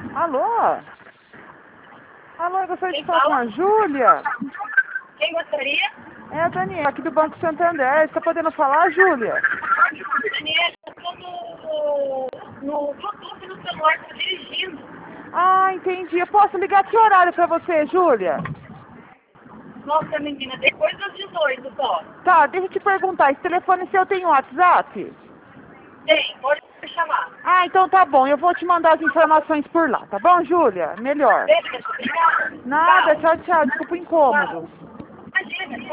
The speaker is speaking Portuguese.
Alô? Alô, eu gostaria de falar com a Júlia. Quem gostaria? É a Daniela, aqui do Banco Santander. Você está podendo falar, Júlia? Daniela, eu estou no Bluetooth no celular, estou dirigindo. Ah, entendi. Eu posso ligar que horário para você, Júlia? Nossa, menina, depois das 18 só. Tá, deixa eu te perguntar. Esse telefone seu tem WhatsApp? Tem, pode me chamar. Ah, então tá bom. Eu vou te mandar as informações por lá, tá bom, Júlia? Melhor. Beijo, obrigada. Nada, tchau, tchau. Desculpa o incômodo. Imagina.